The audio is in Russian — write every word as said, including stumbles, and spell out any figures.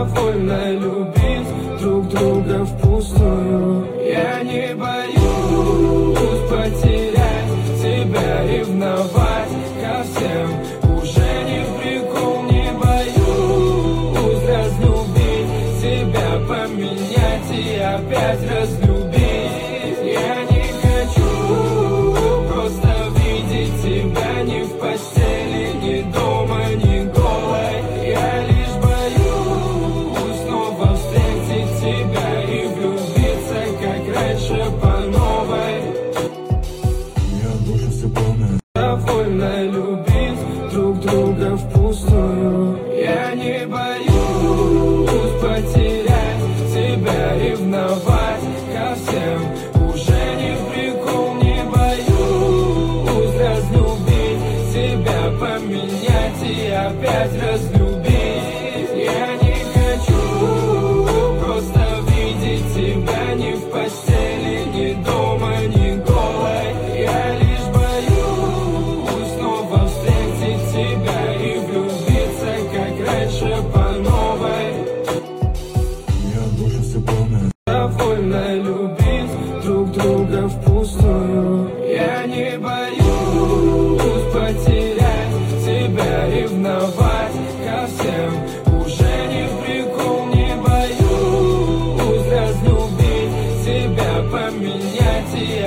довольно любить друг друга впустую. Я не боюсь потерять себя, ревновать ко всем. Уже не в прикол, не боюсь разлюбить себя, поменять и опять разлюбить. Я не хочу просто видеть тебя ни в постели, ни дома, ни голой. Я лишь боюсь снова встретить тебя и влюбиться, как раньше, по новой. Я душу все полная. Довольно любить друг друга впустую. Я не боюсь потерять себя, ревновать ко всем. Уже не в прикол, не боюсь разлюбить себя, поменять и опять разлюбить. Я не хочу просто видеть тебя ни в постели, ни дома, ни голой. Я лишь боюсь снова встретить тебя и влюбиться, как раньше, по новой. Я душу все полная. Довольно любить друг друга впустую. Я не боюсь потерять себя, ревновать